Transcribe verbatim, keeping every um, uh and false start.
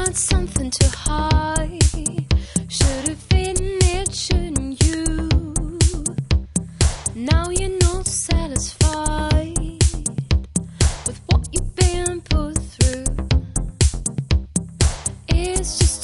something to hide. Should have been it, shouldn't you? Now you're not satisfied with what you've been put through. It's just